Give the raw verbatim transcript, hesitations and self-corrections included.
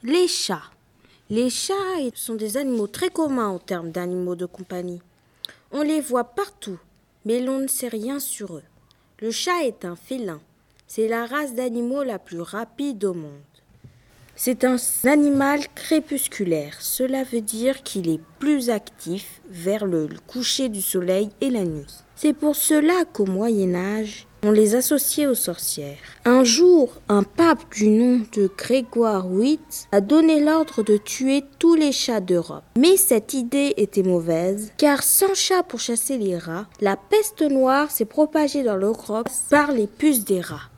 Les chats. Les chats sont des animaux très communs en termes d'animaux de compagnie. On les voit partout, mais l'on ne sait rien sur eux. Le chat est un félin. C'est la race d'animaux la plus rapide au monde. C'est un animal crépusculaire. Cela veut dire qu'il est plus actif vers le coucher du soleil et la nuit. C'est pour cela qu'au Moyen-Âge, on les associait aux sorcières. Un jour, un pape du nom de Grégoire huit a donné l'ordre de tuer tous les chats d'Europe. Mais cette idée était mauvaise, car sans chat pour chasser les rats, la peste noire s'est propagée dans l'Europe par les puces des rats.